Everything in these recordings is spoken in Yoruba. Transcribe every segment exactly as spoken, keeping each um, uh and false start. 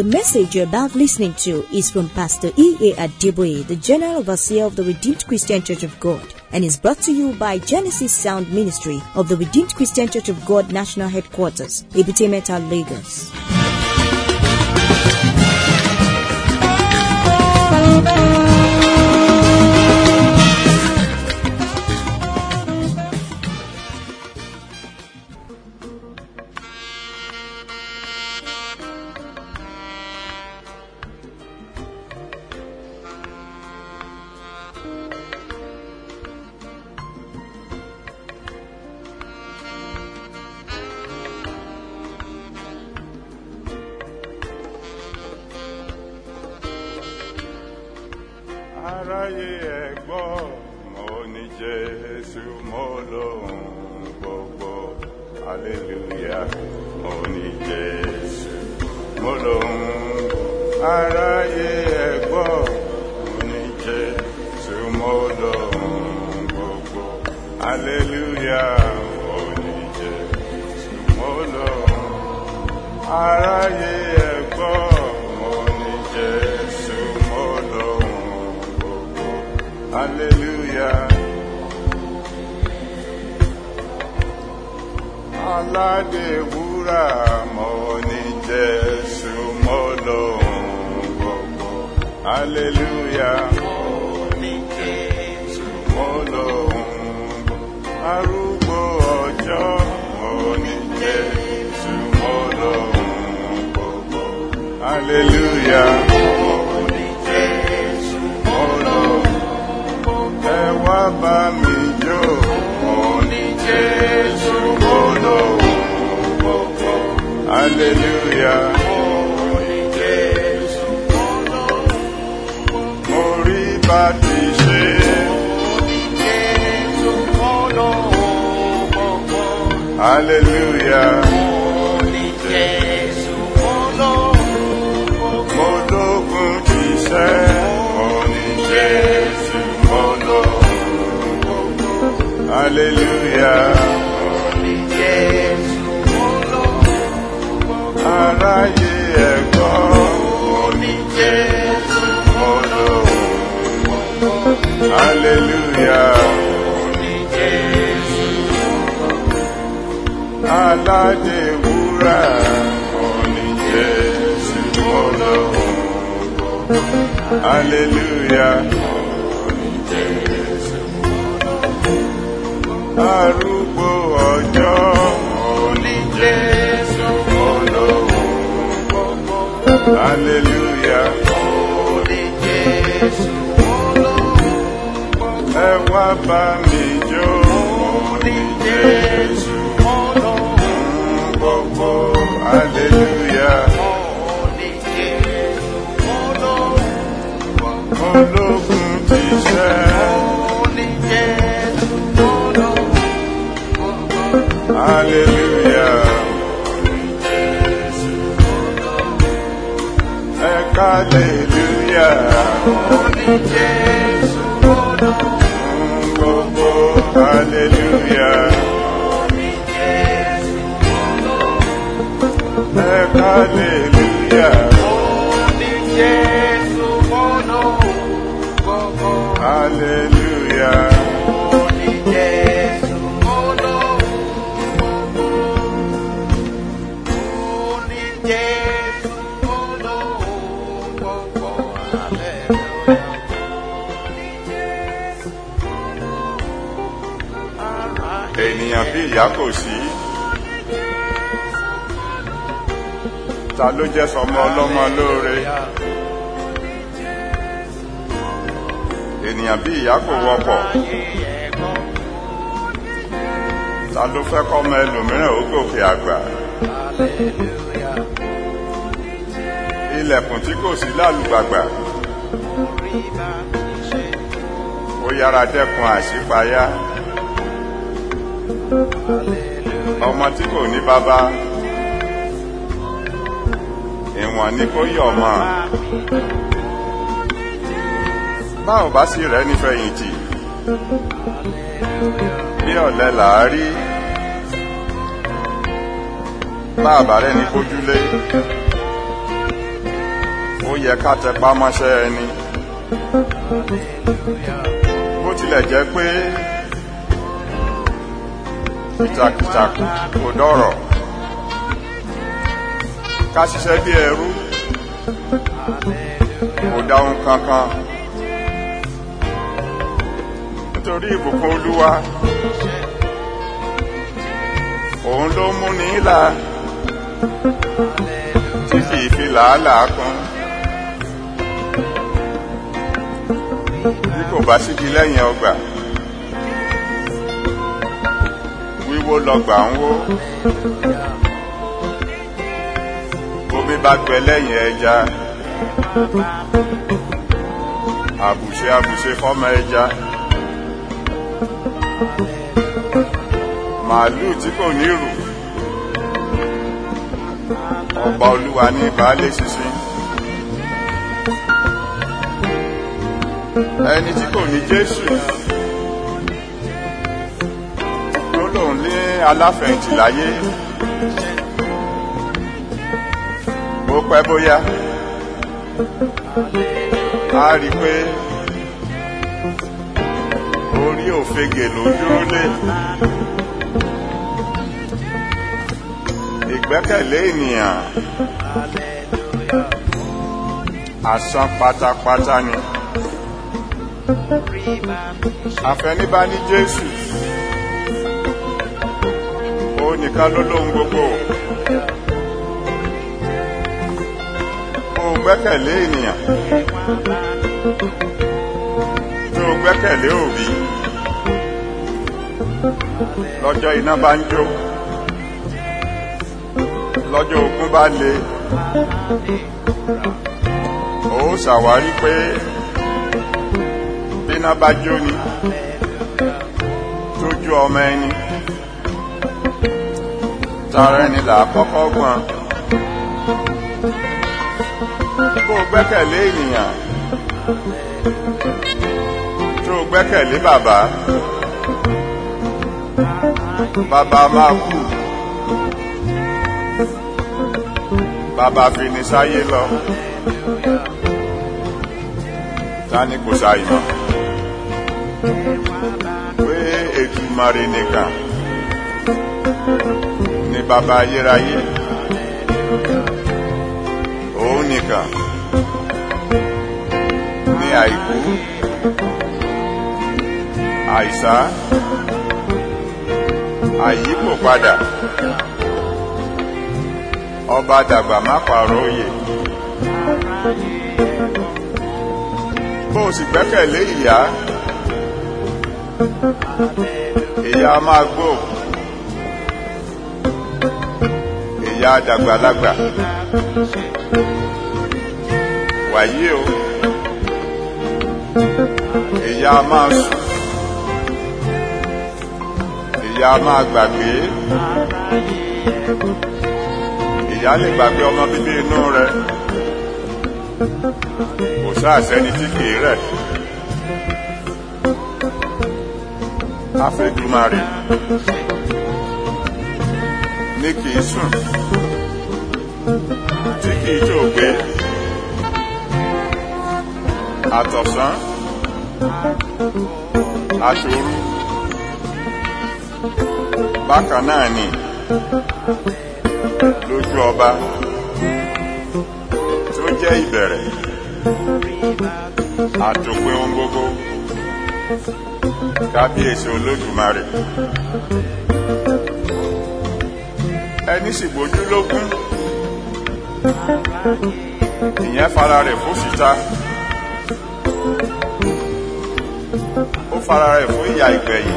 The message you're about listening to is from Pastor E A Adeboye, the General Overseer of the Redeemed Christian Church of God, and is brought to you by Genesis Sound Ministry of the Redeemed Christian Church of God National Headquarters, Ebute Metta, Lagos. Aráyé ẹ gbọ́, mo ní Jésù mo lóhun gbogbo, hallelujah, mo ní Jésù mo lóhun. Aráyé ẹ gbọ́, mo ní Jésù mo lóhun gbogbo, hallelujah, mo ní Jésù mo lóhun. Aráyé ẹ gbọ́, mo ní Jésù mo lóhun. Hallelujah. Aládé wúrà mo ní Jésù mo lóhun gbogbo. Hallelujah. Mo ní Jésù mo lóhun. Arúgbó ọjọ́ mo ní Jésù mo lóhun gbogbo. Hallelujah. Wá bá mi jó, mo ní Jésù mo lóhun gbogbo, hallelujah, mo ní Jésù mo lóhun gbogbo. Mo rí bá ti ṣe, mo ní Jésù mo lóhun gbogbo, hallelujah, mo ní Jésù mo lóhun gbogbo. Mo lógun ti ṣẹ́, mo ní Jésù mo lóhun. Hallelujah, holy Jésù mo lóhun. Aráyé ẹ gbọ́, holy Jésù mo lóhun. Hallelujah, holy Jésù mo lóhun. Aládé wúrà, holy Jésù mo lóhun. Hallelujah, holy Jésù. Arúgbó ọjọ́, mo ní Jésù mo lóhun gbogbo, hallelujah, mo ní Jésù mo lóhun gbogbo. Ẹ wá bá mi jó, mo ní Jésù mo lóhun gbogbo, hallelujah, mo ní Jésù mo lóhun gbogbo. Ológun ti ṣẹ́, mo ní Jésù mo lóhun. Hallelujah, hallelujah, holy Jésù gbogbo, hallelujah, holy Jésù hallelujah, holy Jésù gbogbo, hallelujah. Ènìyàn bí ìyá kò sí, ta ló jẹ́ sọmọ ọlọ́mọ lóore? Ènìyàn bí ìyá kò wọ́pọ̀, ta ló fẹ́ kọ́mọ ẹlòmíràn ó gòkè àgbà? Ilẹ̀kùn tí kò sí lálùgbàgbà, ó yára dẹ́kun àṣípayá. Ọmọ tí kò ní bàbá, ìwọ̀n ni kó yọ̀ mọ́. Báwo bá sì rẹ̀ nífẹ̀yìntì, bí ọ̀lẹ làá rí. Bá àbárẹ́ ní kójúlé, ó yẹ ká tẹpá mọ́ṣẹ́ ẹni bó tilẹ̀ jẹ́ pé kìtàkìtàkù kò dọ̀rọ̀ ká ṣiṣẹ́ bí ẹrú kò dá ohun kankan nítorí ìbùkún Olúwa òun ló mú ní ìlà tí kì í fi làálàá kún bí kò bá sígi lẹ́yìn ọgbà wíwó lọgbà ń wó omi bá gbẹ lẹ́yìn ẹja àbùṣe àbùṣe fọ́mọ ẹja màálù tí kò ní ìrù ọba Olúwa ní baálé ṣinṣin ẹni tí kò ní Jésù tó lòun ní aláfẹ̀yìntì láyé bó pẹ́ bóyá a rí pé orí òfegè ló dúró lé ìgbẹ́kẹ̀lé ènìyàn asán pátápátá ni àfẹnibá ní Jésù ó nìkan ló lóhun gbogbo ó gbẹ́kẹ̀lé ènìyàn tó gbẹ́kẹ̀lé òbí lọ́jọ́ iná bá ń jó lọ́jọ́ ogun bá le ó ṣàwárí pé bíná bá jó ni tójú ọmọ ẹni tara ẹni là kọ́kọ́ gbọ́n kó gbẹ́kẹ̀lé ènìyàn tó gbẹ́kẹ̀lé bàbá bàbá máa kú bàbá fi ní sáyé lọ ta ni kò sáyé pé Èdùmàrè nìkan ni bàbá ayérayé òun nìkan ní àìkú àìsá àyípo padà ọba dàgbà má pààrọ̀ òye bó o sì gbẹ́kẹ̀lé ìyá ìyá máa gbó ìyá dàgbàlagbà wàyí o ìyá máa sùn ìyá máa gbàgbé ìyá lè gbàgbé ọmọ bíbí inú rẹ̀ kò sáàsẹ́ni tí kìí rẹ̀ Afẹ́dùmarè ní kìí sùn tí kìí jòògbé àtọ̀sán aṣòru bákan náà ni lójú ọba tó jẹ́ ìbẹ̀rẹ̀ àtòpin ohun gbogbo kábíyèsí Olódùmarè ẹni sì gbójú lógún ìyẹn fara rẹ̀ fún síta ó fara rẹ̀ fún ìyà ìgbẹ̀yìn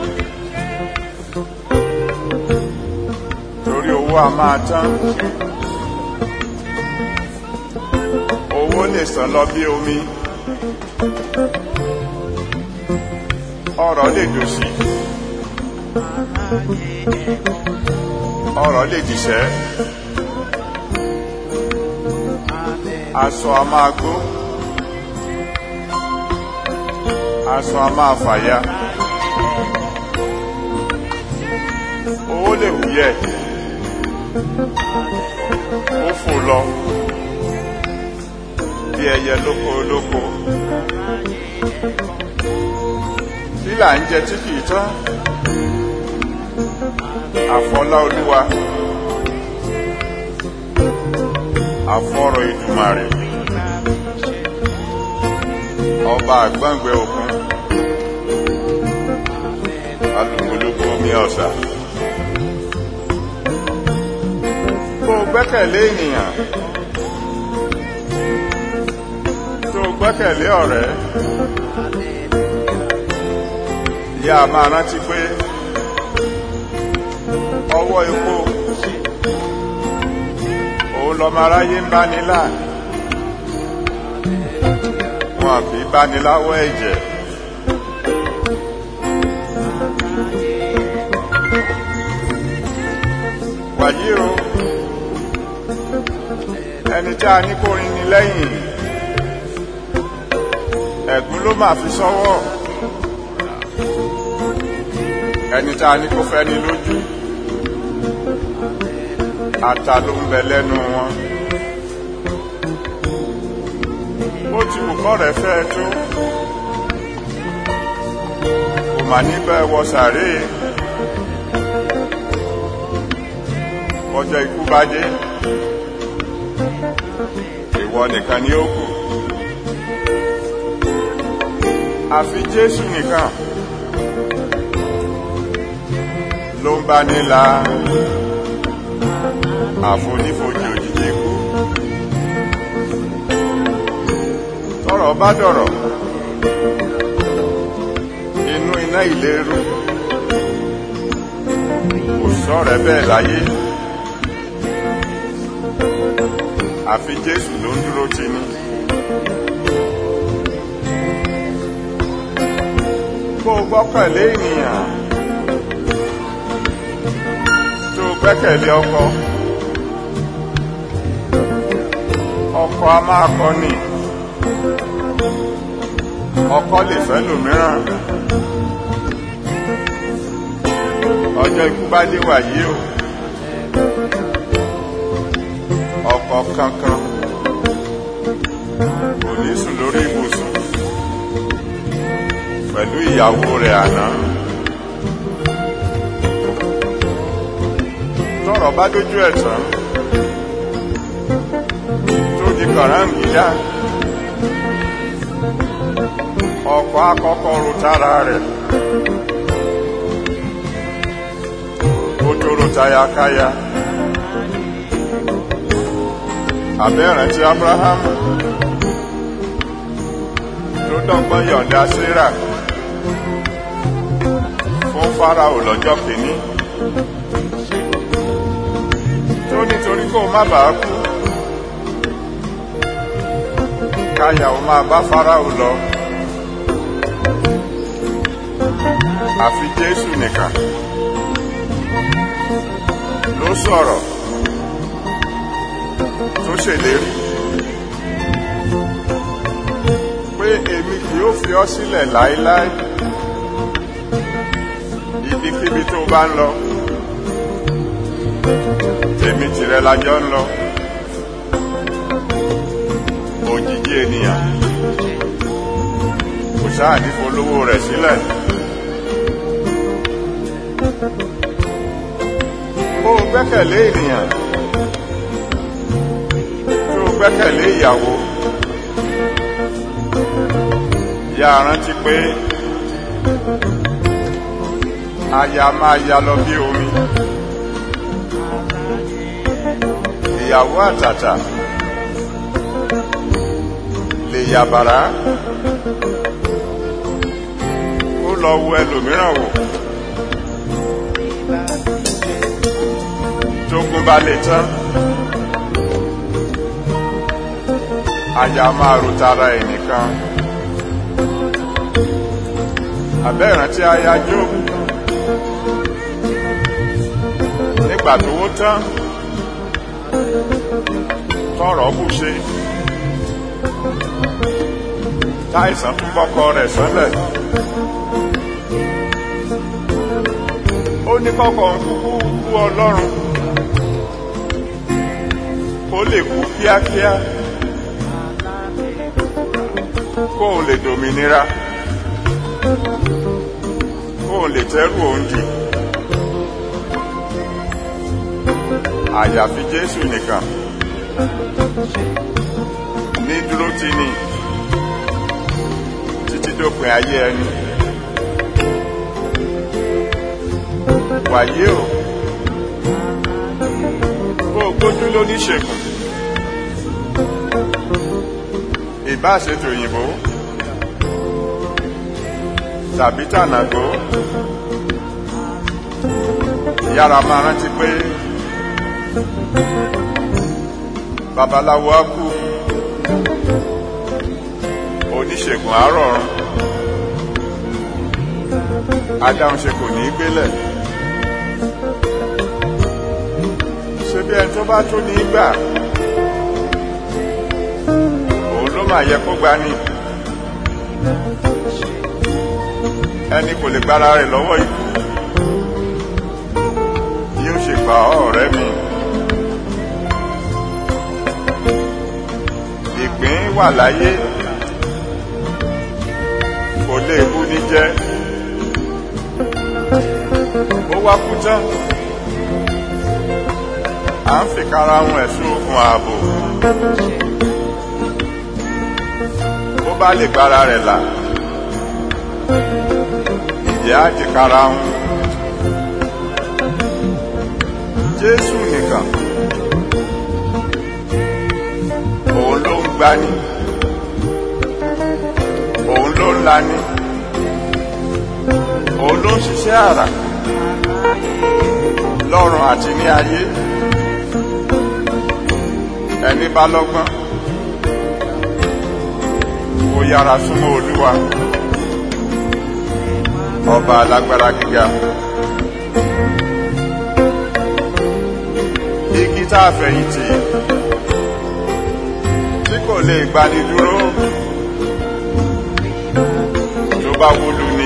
torí owó a máa tán owó lè sàn lọ bí omi ọrọ̀ lè dòṣì ọrọ̀ lè dìṣẹ́ aṣọ a máa gbó aṣọ a máa fàya owó lè wúyẹ́ ó fò lọ bí ẹyẹ lóko lóko kí là ń jẹ tí kìí tán àfọlá Olúwa àfọ̀rọ̀ Ìdùmarè ọba àgbọ̀ngbẹ òkun alùpùpù omi ọ̀sà. Tó gbẹ́kẹ̀lé ènìyàn tó gbẹ́kẹ̀lé ọ̀rẹ́ ìyá máa rántí pé ọwọ́ epo òun lọ́mọ aráyé ń bá nílá wọn kì í bá níláwọ́ ẹ̀jẹ̀. Wàyí o ẹni tí a ní kó rin ni lẹ́yìn ẹ̀gún ló máa fi sọ́wọ́ ẹni tí a ní kó fẹ́ ni lójú ata ló ń bẹ lẹ́nu wọn. Ó ti wù kọ́ rẹ̀ fẹ́ tó kò mà ní bẹ́ẹ̀ wọ sàréè ọjọ́ ikú bá dé ìwọ nìkan ni ó kù àfi Jésù nìkan ló ń bá nílà àfonífojì òjijì ikú. Tọ́rọ̀ bá dọ̀rọ̀ inú iná ìléru kò sọ̀rẹ́ bẹ́ẹ̀ láyé àfi Jésù ló ń dúró tì ní. Kó o gbọ́kànlé ènìyàn tó o gbẹ́kẹ̀lé ọkọ ọkọ a máa kọ́ ni ọkọ lè fẹ́ lòmíràn ọjọ́ ikú bá dé wàyí o ọkọ kankan kò ní sùn lórí ibùsùn pẹ̀lú ìyàwó rẹ̀ àná. Tọ́rọ̀ bá dójú ẹ̀ tán tó di kàráǹgídá ọkọ àkọ́kọ́ ro tára rẹ̀ ó tó ro tayakaya. Àbẹ́rẹ̀ tí Abraham ló dọ́gbọ́n yọ̀ǹda Séra fún Fáráò lọ́jọ́ kìíní tó nítorí kó má bàá kú káyà ó máa bá Fáráò lọ. Àfi Jésù nìkan ló sọ̀rọ̀ tó ṣèlérí pé èmi kì yóò fi ọ́ sílẹ̀ láéláé ibikíbi tó bá ń lọ tèmi tìrẹ lájọ ń lọ. Òjìji ènìyàn kò sáà ní polówó rẹ̀ sílẹ̀. Ó gbẹ́kẹ̀lé ènìyàn tó gbẹ́kẹ̀lé ìyàwó yà rántí pé aya máa ya lọ bí omi. Ìyàwó àtàtà lè yàbàrá ó lọ wo ẹlòmíràn wò. Tógun bá lè tán aya máa ro tara ẹnìkan. Àbẹ́rántí aya Jóòbù nígbà tó wó tán tọ́rọ̀ bù ṣe táìsàn tún bọ́kọ rẹ̀ sọ́lẹ̀. Ó ní kọ́kọ́ ń kúkú kú Ọlọ́run ó lè kú kíákíá kóun lè dòmìnira, kóun lè tẹ́rù òun dì. Àyàfi Jésù nìkan ní dúró tì ní títí dópin ayé ẹni. Wàyí o, kó o gbójú lóníṣègùn, ìbá ṣètò òyìnbó tàbí tànàgó, yára máa rántí pé babaláwo á kú, oníṣègùn á rọ̀run, adáhunṣe kò ní í gbélẹ̀. Ṣé bí ẹni tó bá tó ní gbà, òun ló máa yẹ kó gbà ní. Ẹni kò lè gbára rẹ̀ lọ́wọ́ ikú, yóò ṣe gbà ọ́ ọ̀rẹ́ mi. Ìgbín wà láyé, kò lè bú ní jẹ́, ó wá kú tán, à ń fi kára hun ẹ̀sùn okùn ààbò. Ó bá lè gbára rẹ̀ là, ìjẹ́ á di kára hun. Jésù nìkan, òun ló ń gbani, òun ló ń lani, òun ló ń ṣiṣẹ́ àrà lọ́run àti ní ayé. Ẹni bá lọ́gbọ́n, kó yára súnmọ́ Olúwa, ọba alágbára gíga. Igi tá a fẹ̀yìntì tí kò lè gbani dúró, tó bá wúlú ni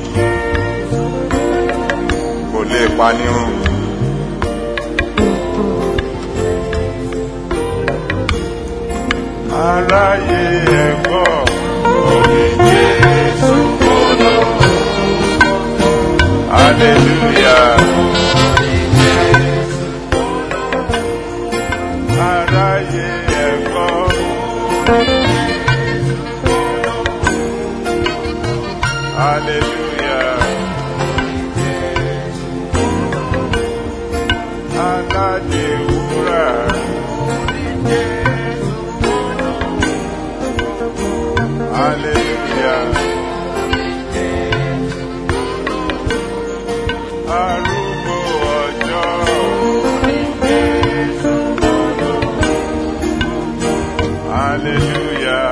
kò lè pani run. Aráyé ẹ gbọ́, orin Jésù gbọ́dọ̀, hallelujah. Aráyé ẹ gbọ́, hallelujah. Aládé wúrà, hallelujah. Arúgbó ọjọ́, hallelujah.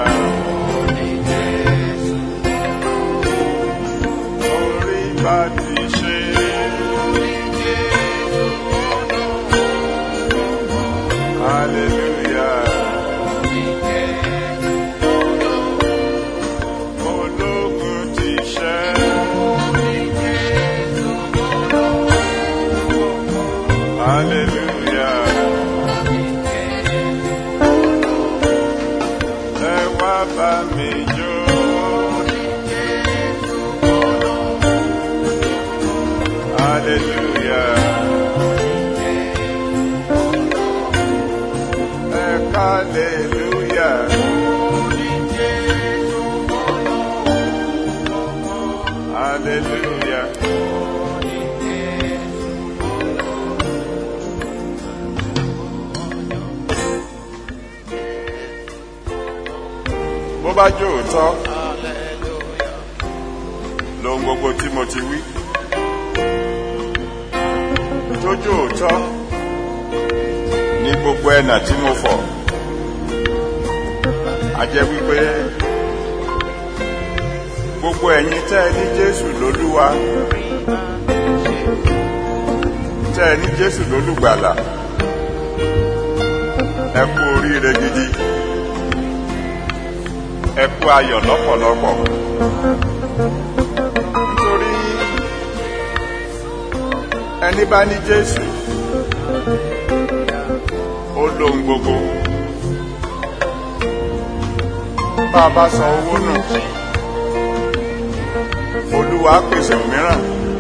Orí bá ti ṣe, hallelujah. Ológun ti ṣẹ́, hallelujah. Ẹ wá bá mi jó, hallelujah. Ẹ hallelujah. Hallelujah. Bó bá jó òótọ́ lóhun gbogbo tí mo ti wí, tó jó òótọ́ ní gbogbo ẹ̀nà tí mo fọ̀, a jẹ́ wípé gbogbo ẹ̀yin tẹ́ ẹ ní Jésù lólúwa, tẹ́ ẹ ní Jésù lólùgbàlà, ẹ kú oríire gidi, ẹ kú ayọ̀ lọ́pọ̀lọpọ̀. Nítorí ẹni bá ní Jésù, ó lóhun gbogbo. bá a bá san owó nù Olúwa pèsè mìíràn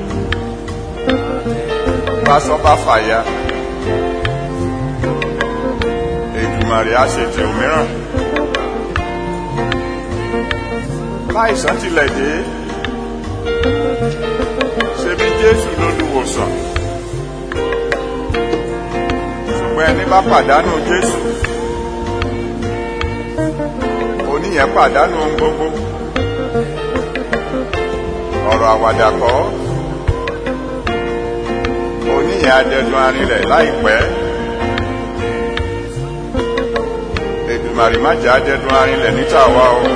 bá sọ bá fàya Èdùmàrè á ṣètò mìíràn láìsàn tilẹ̀ dé ṣebí Jésù lolùwòsàn ṣùgbọ́n ẹni bá pàdánù Jésù oníyẹn pàdánù ohun gbogbo ọ̀rọ̀ àwàdà kọ́ oníyẹn adẹ́dùn arinlẹ̀ láìpẹ́ Èdùmàrè má jẹ́ adẹ́dùn arinlẹ̀ níta wa o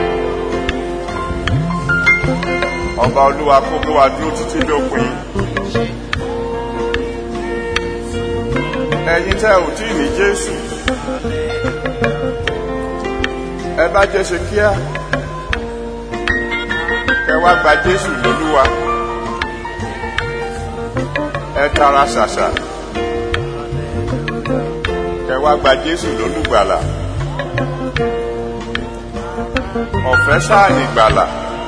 ọba Olúwa kó kó wa dúró títí dópin ẹ̀yin tẹ́ ò tí ní Jésù ẹ bá jẹ́ ṣe kíá ẹ wá gba Jésù lólúwa ẹ tara ṣàṣà ẹ wá gba Jésù lólùgbàlà ọ̀fẹ́ sáà ní gbàlà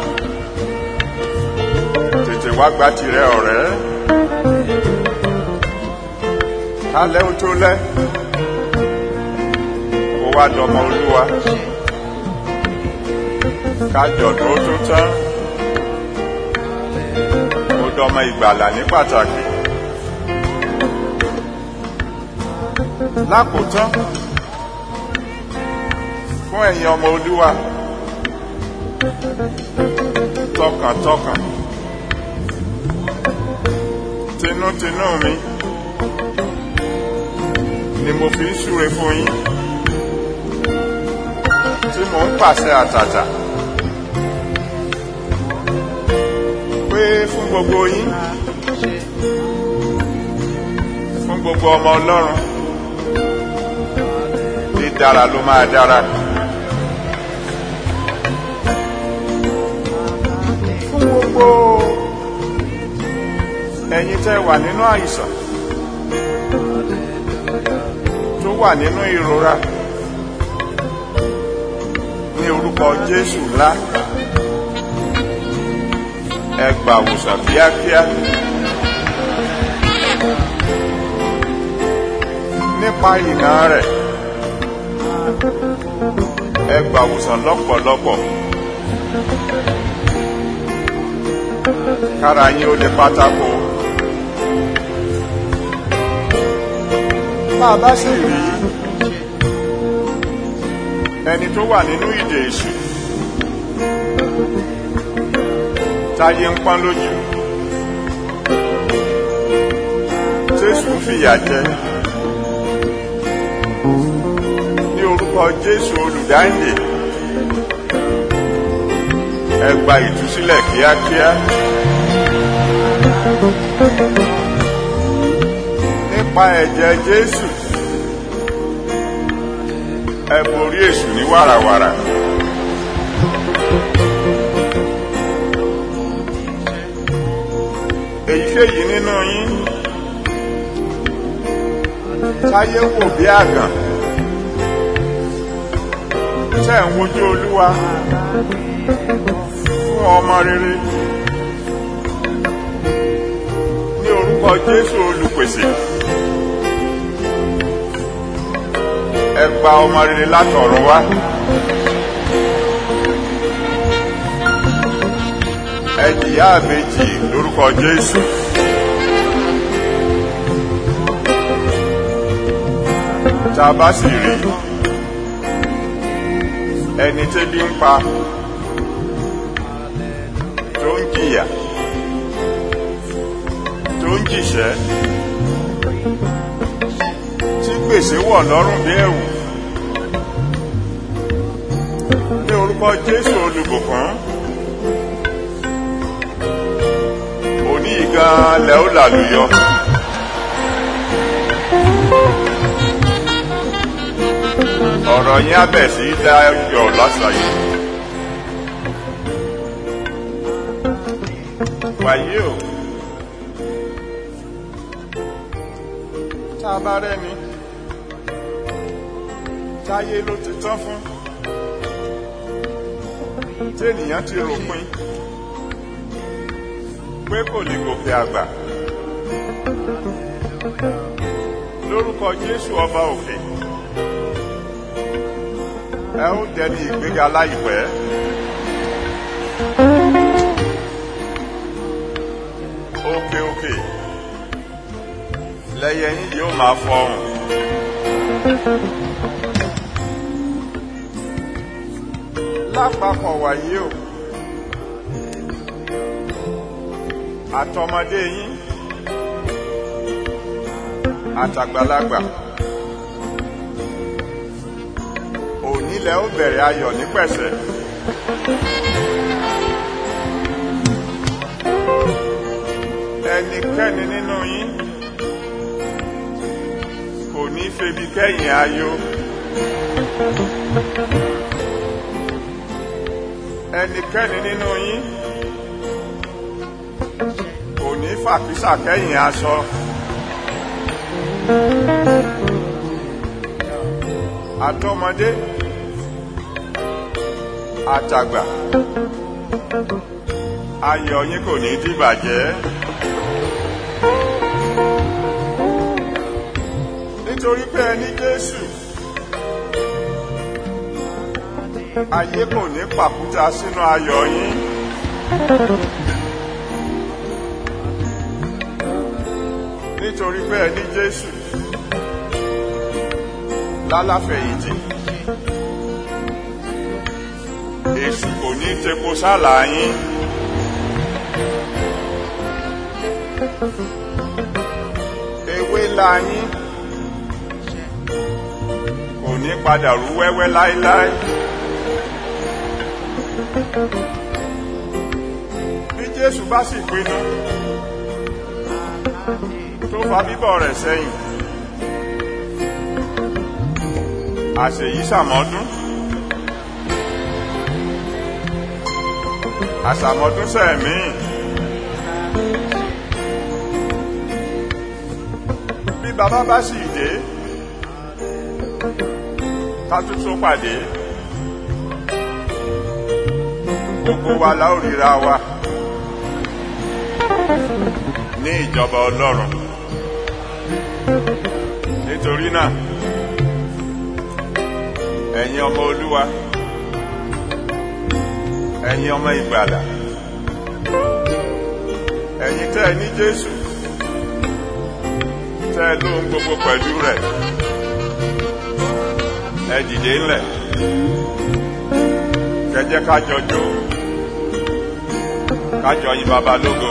tètè wá gba tirẹ̀ ọ̀rẹ́ alẹ́ ó tó lẹ́ kó wá dọmọ Olúwa kájọ̀dún ó tó tán ó dọmọ ìgbàlà ní pàtàkì lákòótán fún ẹ̀yin ọmọ Olúwa tọkàntọkàn tinútinú mi ni mo fi ń súre fún yín tí mo ń pàṣẹ àtàtà pé fún gbogbo yín fún gbogbo ọmọ Ọlọ́run dídára ló máa dára fún gbogbo ẹ̀yin tẹ́ wà nínú àìsàn tó wà nínú ìrora ní orúkọ Jésù ńlá ẹ gbà wòsàn kíákíá nípa ìná rẹ̀ ẹ gbà wòsàn lọ́pọ̀lọpọ̀ kára yín ó lè pátákó máa bá sì rí ẹni tó wà nínú ìdè èṣù táyé ń pọ́n lójú tésù ń fìyà jẹ ní orúkọ Jésù olùdáǹdè ẹ gba ìtúsílẹ̀ kíákíá nípa ẹ̀jẹ̀ Jésù ẹ borí èṣù ní wàràwàrà èyíkéyìí nínú yín táyé wò bí àgàn tẹ́ ń wojú Olúwa fún ọmọ rere ní orúkọ Jésù olùpèsè ẹ gba ọmọ rere látọ̀run wá ẹ jìyà àbèjì lórúkọ Jésù tá a bá sì rí ẹni tẹ́bí ń pa tó ń jìyà tó ń jìṣẹ́ tí gbèsè wọ̀ lọ́rùn bí ẹ̀wù ní orúkọ Jésù olùbùkún òní ìgan lẹ́ ó làlùyọ ọ̀rọ̀ yín á bẹ̀ sí dáyọ̀ lásàyè wàyí o tá a bá rẹ́ni táyé ló ti tán fún tí ènìyàn ti ròpin pé kò lè gòkè àgbà. Lórúkọ Jésù ọba òkè, ẹ ó dẹni ìgbéga láìpẹ́. Òkè òkè lẹ́yẹ yín yóò máa fọhùn. Lápapọ̀ wàyí o, àtọmọdé yín àtàgbàlagbà, òní lẹ ó bẹ̀rẹ̀ ayọ̀ ní pẹ̀sẹ̀. Ẹnikẹ́ni nínú yín kò ní febi kẹ́yìn ayọ̀. Ẹnikẹ́ni nínú yín kò ní fàkísà kẹ́yìn aṣọ. Àtọmọdé àtàgbà, ayọ̀ yín kò ní dìbàjẹ́. Nítorí pé ẹ ní Jésù, ayé kò ní pàkúta sínú ayọ̀ yín. Nítorí pé ẹ ní Jésù lálàfẹ̀yìntì, èṣù kò ní tepo sálà yín. Ewé ńlá yín kò ní padà rú wẹ́wẹ́ láéláé. Bí Jésù bá sì pinnu tó fa bíbọ̀ rẹ̀ sẹ́yìn, àṣèyí sàmọ́dún, àṣàmọ́dún sẹ́ẹ̀mí. Bí bàbá bá sì dé, ká tún tó pàdé, gbogbo wa la ó ríra wa ní ìjọba Ọlọ́run. Nítorí náà, ẹ̀yin ọmọ Olúwa, ẹ̀yin ọmọ ìgbàlà, ẹ̀yin tẹ́ ẹ ní Jésù, tẹ́ ẹ lóhun gbogbo pẹ̀lú rẹ̀, ẹ dìde ńlẹ̀, kẹjẹ́ ká jọ jó, ká jọ yìn Baba lógo.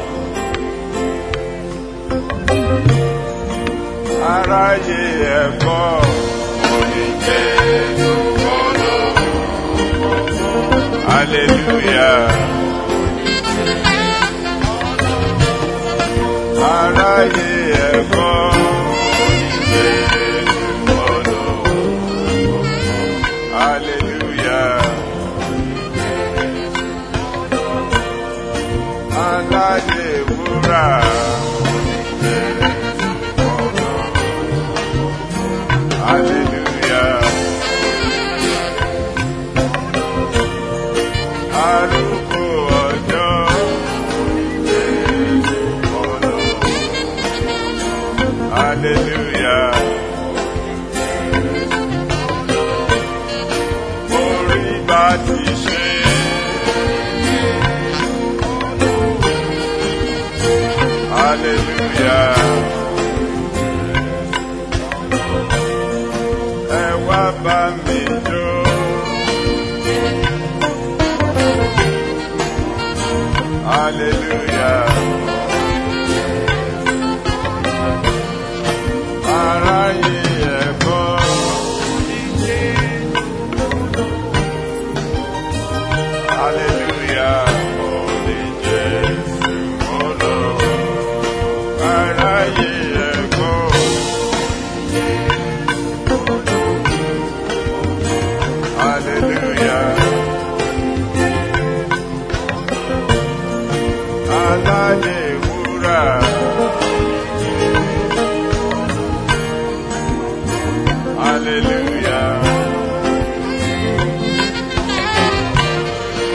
Aráyé ẹ gbọ́, orin Jésù Ológo, hallelujah. Aráyé ẹ gbọ́, orin Jésù Ológo, hallelujah. Aládé wúrà, hallelujah. Arúgbó ọjọ́, hallelujah. Orí bá ti ṣe, hallelujah. Ẹ wá bá mi jó, hallelujah. Aráyé ẹ gbọ́, hallelujah. Orin Jésù Ológo, aráyé ẹ gbọ́, hallelujah. Aládé wúrà, hallelujah.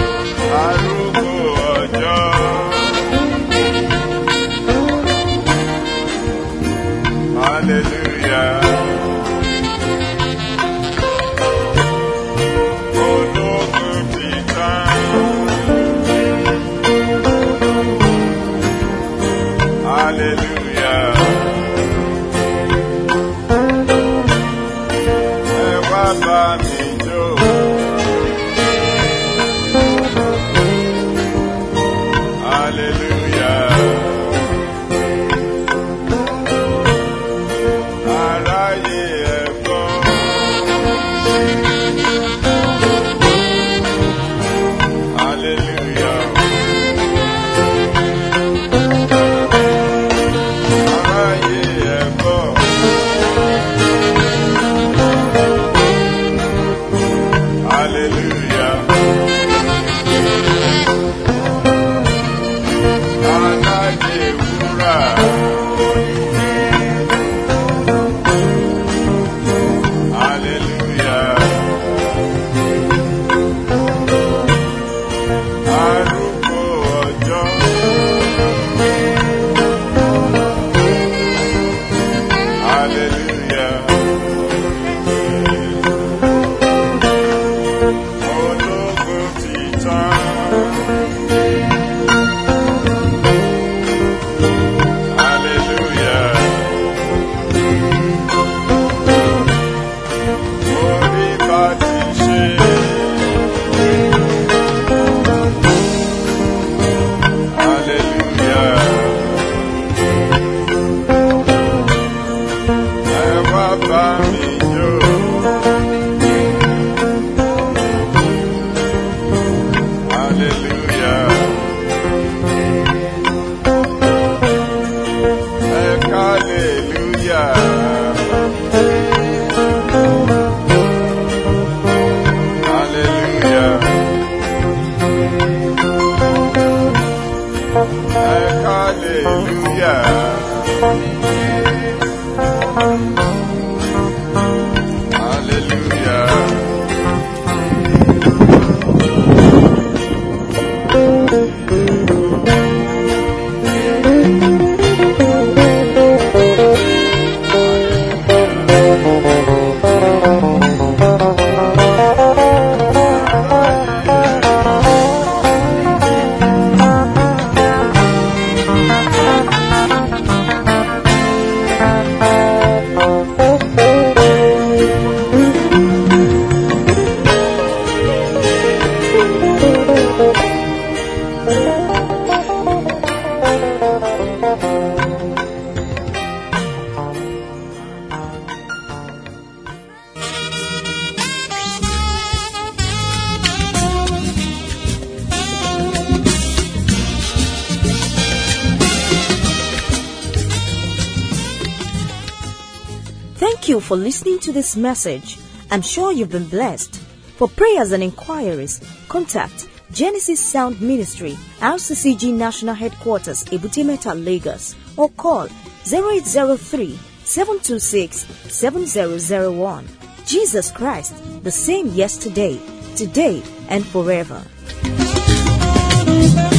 Thank you for listening to this message. I'm sure you've been blessed. For prayers and inquiries, contact Genesis Sound Ministry, R C C G National Headquarters, Ebute Metta, Lagos, or call zero eight zero three, seven two six, seven zero zero one. Jesus Christ, the same yesterday, today, and forever.